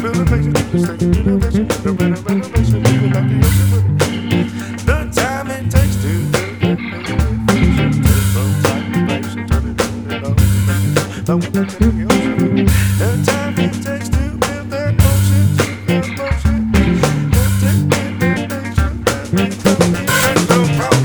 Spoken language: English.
renovation to the state, renovation, the renovation, living like the ocean with it. The time it takes to build that nation, take no time to patient, turn it on and on, the ocean. The time it takes to build that ocean, the ocean, the take that nation, that ain't no problem.